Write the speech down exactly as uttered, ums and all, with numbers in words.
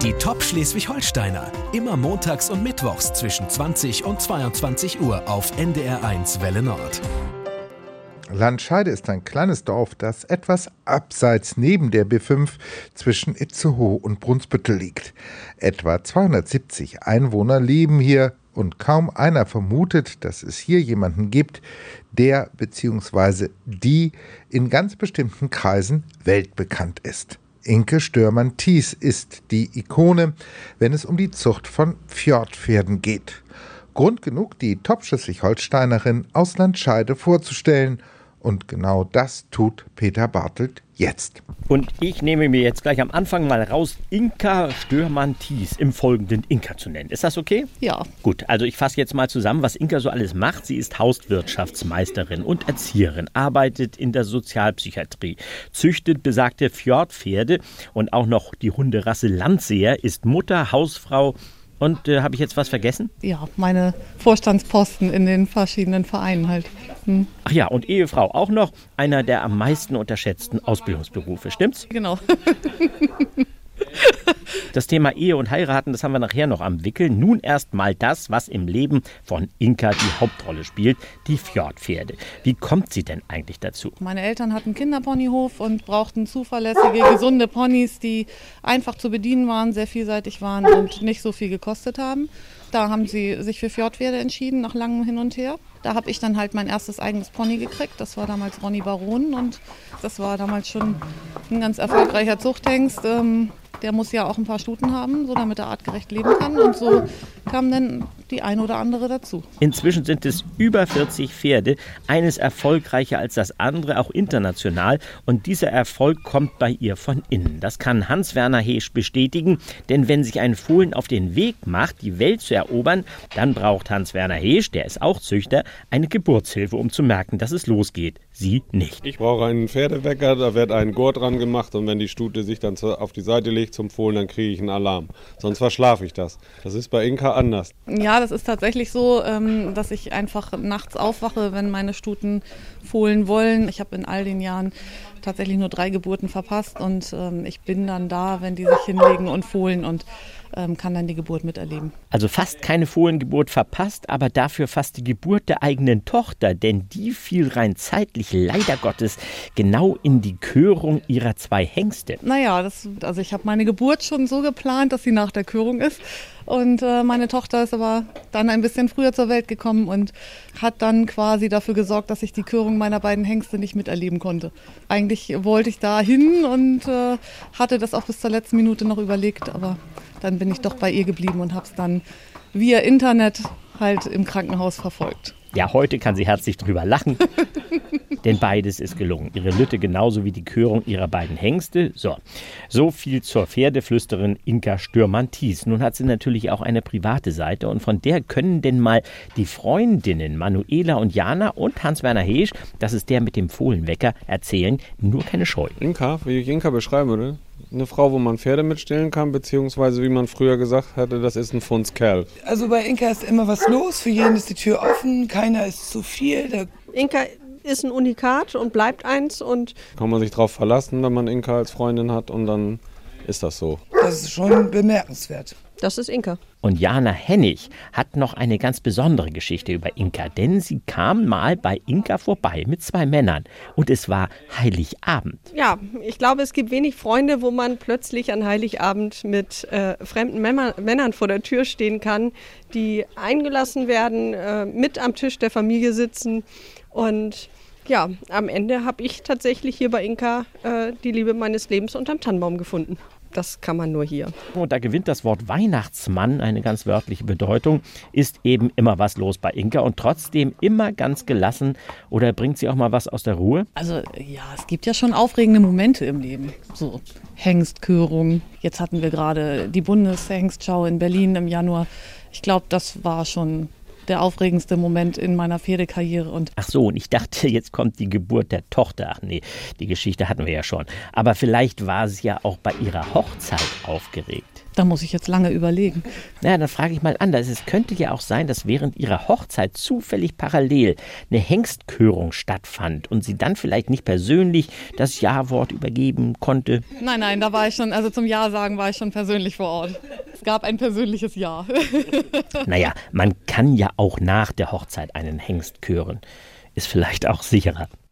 Die Top Schleswig-Holsteiner. Immer montags und mittwochs zwischen zwanzig und zweiundzwanzig Uhr auf N D R eins Welle Nord. Landscheide ist ein kleines Dorf, das etwas abseits neben der B fünf zwischen Itzehoe und Brunsbüttel liegt. Etwa zweihundertsiebzig Einwohner leben hier und kaum einer vermutet, dass es hier jemanden gibt, der bzw. die in ganz bestimmten Kreisen weltbekannt ist. Inke Störmann-Thies ist die Ikone, wenn es um die Zucht von Fjordpferden geht. Grund genug, die Top-Schleswig-Holsteinerin aus Landscheide vorzustellen. Und genau das tut Peter Bartelt jetzt. Und ich nehme mir jetzt gleich am Anfang mal raus, Inka Störmann-Thies im Folgenden Inka zu nennen. Ist das okay? Ja. Gut, also ich fasse jetzt mal zusammen, was Inka so alles macht. Sie ist Hauswirtschaftsmeisterin und Erzieherin, arbeitet in der Sozialpsychiatrie, züchtet besagte Fjordpferde und auch noch die Hunderasse Landseer, ist Mutter, Hausfrau. Und äh, habe ich jetzt was vergessen? Ja, meine Vorstandsposten in den verschiedenen Vereinen halt. Hm. Ach ja, und Ehefrau auch noch. Einer der am meisten unterschätzten Ausbildungsberufe, stimmt's? Genau. Das Thema Ehe und Heiraten, das haben wir nachher noch am Wickel. Nun erst mal das, was im Leben von Inka die Hauptrolle spielt, die Fjordpferde. Wie kommt sie denn eigentlich dazu? Meine Eltern hatten einen Kinderponyhof und brauchten zuverlässige, gesunde Ponys, die einfach zu bedienen waren, sehr vielseitig waren und nicht so viel gekostet haben. Da haben sie sich für Fjordpferde entschieden, nach langem Hin und Her. Da habe ich dann halt mein erstes eigenes Pony gekriegt. Das war damals Ronny Baron und das war damals schon ein ganz erfolgreicher Zuchthengst. Ähm, Der muss ja auch ein paar Stuten haben, so damit er artgerecht leben kann. Und so kam dann die eine oder andere dazu. Inzwischen sind es über vierzig Pferde, eines erfolgreicher als das andere, auch international. Und dieser Erfolg kommt bei ihr von innen. Das kann Hans-Werner Heesch bestätigen. Denn wenn sich ein Fohlen auf den Weg macht, die Welt zu erobern, dann braucht Hans-Werner Heesch, der ist auch Züchter, eine Geburtshilfe, um zu merken, dass es losgeht. Sie nicht. Ich brauche einen Pferdewecker, da wird ein Gurt dran gemacht und wenn die Stute sich dann auf die Seite legt zum Fohlen, dann kriege ich einen Alarm. Sonst verschlafe ich das. Das ist bei Inka anders. Ja, das ist tatsächlich so, dass ich einfach nachts aufwache, wenn meine Stuten fohlen wollen. Ich habe in all den Jahren tatsächlich nur drei Geburten verpasst und ich bin dann da, wenn die sich hinlegen und fohlen und kann dann die Geburt miterleben. Also fast keine Fohlengeburt verpasst, aber dafür fast die Geburt der eigenen Tochter, denn die fiel rein zeitlich leider Gottes genau in die Körung ihrer zwei Hengste. Naja, das, also ich habe meine Geburt schon so geplant, dass sie nach der Körung ist. Und äh, meine Tochter ist aber dann ein bisschen früher zur Welt gekommen und hat dann quasi dafür gesorgt, dass ich die Körung meiner beiden Hengste nicht miterleben konnte. Eigentlich wollte ich da hin und äh, hatte das auch bis zur letzten Minute noch überlegt, aber dann bin ich doch bei ihr geblieben und habe es dann via Internet halt im Krankenhaus verfolgt. Ja, heute kann sie herzlich drüber lachen, denn beides ist gelungen. Ihre Lütte genauso wie die Körung ihrer beiden Hengste. So, so viel zur Pferdeflüsterin Inka Störmann-Thies. Nun hat sie natürlich auch eine private Seite und von der können denn mal die Freundinnen Manuela und Jana und Hans-Werner Heesch, das ist der mit dem Fohlenwecker, erzählen, nur keine Scheu. Inka, wie ich Inka beschreiben würde, eine Frau, wo man Pferde mitstillen kann, beziehungsweise wie man früher gesagt hatte, das ist ein Fundskerl. Also bei Inka ist immer was los, für jeden ist die Tür offen, keiner ist zu viel. Da Inka ist ein Unikat und bleibt eins. Und kann man sich drauf verlassen, wenn man Inka als Freundin hat und dann ist das so. Das ist schon bemerkenswert. Das ist Inka. Und Jana Hennig hat noch eine ganz besondere Geschichte über Inka, denn sie kam mal bei Inka vorbei mit zwei Männern und es war Heiligabend. Ja, ich glaube, es gibt wenig Freunde, wo man plötzlich an Heiligabend mit äh, fremden Männer, Männern vor der Tür stehen kann, die eingelassen werden, äh, mit am Tisch der Familie sitzen und ja, am Ende habe ich tatsächlich hier bei Inka äh, die Liebe meines Lebens unterm Tannenbaum gefunden. Das kann man nur hier. Und da gewinnt das Wort Weihnachtsmann eine ganz wörtliche Bedeutung, ist eben immer was los bei Inka und trotzdem immer ganz gelassen. Oder bringt sie auch mal was aus der Ruhe? Also ja, es gibt ja schon aufregende Momente im Leben. So Hengstkörung. Jetzt hatten wir gerade die Bundeshengstschau in Berlin im Januar. Ich glaube, das war schon der aufregendste Moment in meiner Pferdekarriere. Und Ach so, und ich dachte, jetzt kommt die Geburt der Tochter. Ach nee, die Geschichte hatten wir ja schon. Aber vielleicht war sie ja auch bei ihrer Hochzeit aufgeregt. Da muss ich jetzt lange überlegen. Na, dann frage ich mal anders. Es könnte ja auch sein, dass während ihrer Hochzeit zufällig parallel eine Hengstkörung stattfand und sie dann vielleicht nicht persönlich das Ja-Wort übergeben konnte. Nein, nein, da war ich schon, also zum Ja sagen war ich schon persönlich vor Ort. Es gab ein persönliches Ja. Naja, man kann ja auch nach der Hochzeit einen Hengst kören. Ist vielleicht auch sicherer.